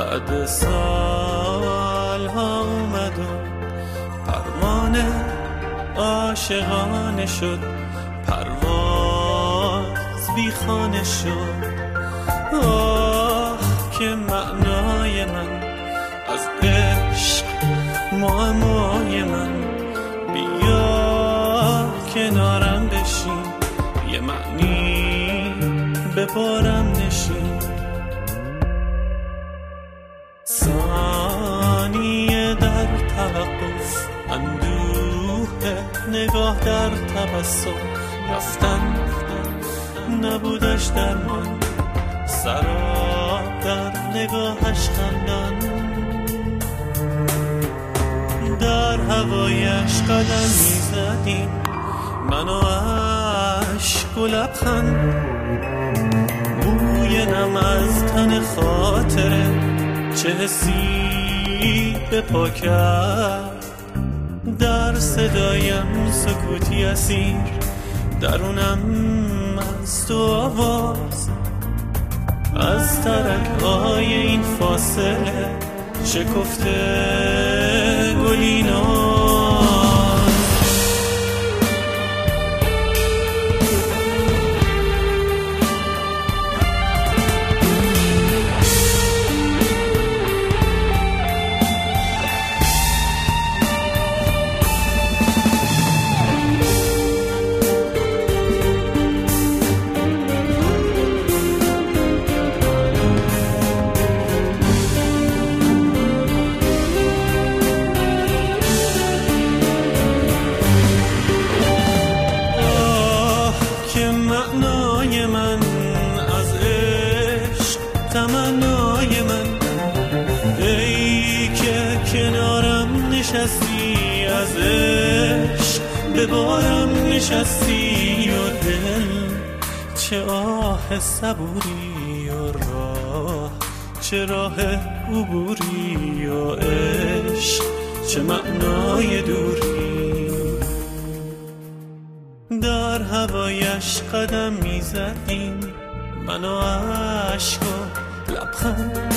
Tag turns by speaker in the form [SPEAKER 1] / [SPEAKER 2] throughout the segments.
[SPEAKER 1] بعد سالها اومد و پروانه عاشقانه شد، پرواز بی خانه شد. آه که معنای من از عشق، معمای من، بیا کنارم بشین، یه معنی بپارم نشین. ثانیه در توقف، اندوه نگاه در تبسم، رفتن نبودش در من، سراب در نگاهش خندان. در هوایش قدم میزدیم من و عشق و لبخند، بوی نم از تن خاطره چه حسی به پا کرد. در صدایم سکوتی اسیر، درونم از تو آواز، از ترک‌های این فاصله شکفته گلی ناز. معنای من از عشق، تمنای من، ای که کنارم نشستی، از عشق به بارم نشستی. و دل چه آه صبوری، و راه چه راه عبوری، و عشق چه معنای دوری. در هوایش قدم میزدیم من و عشق و لبخند،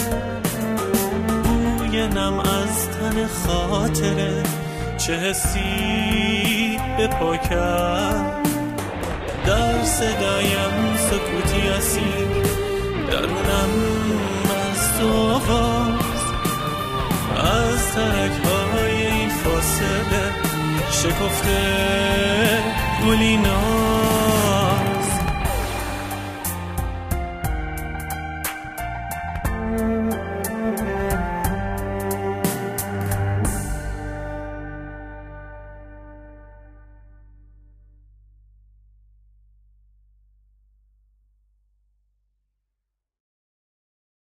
[SPEAKER 1] بوی نم از تن خاطره چه حسی به پا کرد. در صدایم سکوتی اسیر، درونم از تو آواز، از ترک‌های این فاصله شکفته گلی ناز.